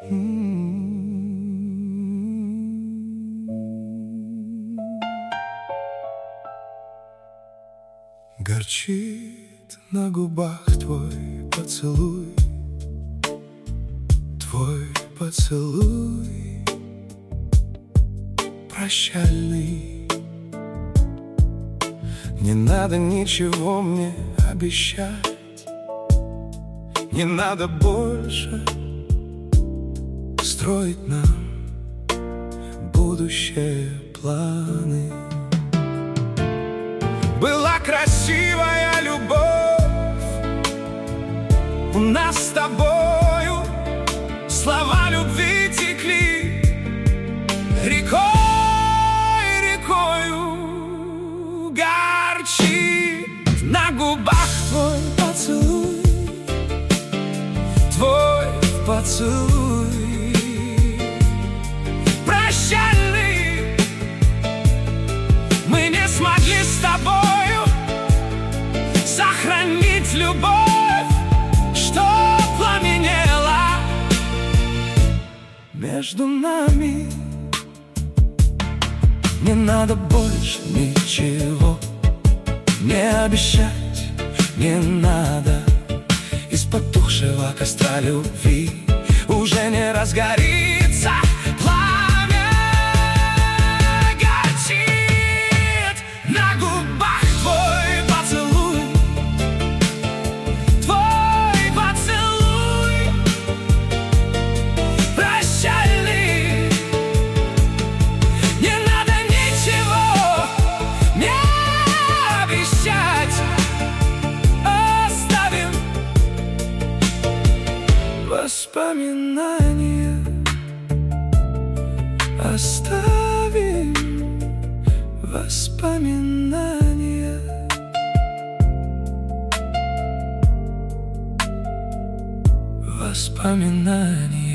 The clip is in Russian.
Горчит на губах твой поцелуй, твой поцелуй прощальный. Не надо ничего мне обещать, не надо больше строить нам будущее планы. Была красивая любовь у нас с тобою, слова любви текли рекой, рекою. Горчит на губах твой поцелуй, твой поцелуй прощальный. Мы не смогли с тобою сохранить любовь, что пламенела между нами. Не надо больше ничего не обещать, не надо. Из потухшего костра любви уже не разгорится пламя. Горчит на губах твой поцелуй, твой поцелуй прощальный. Не надо ничего не обещать, оставим воспоминания, оставим воспоминания. Воспоминания.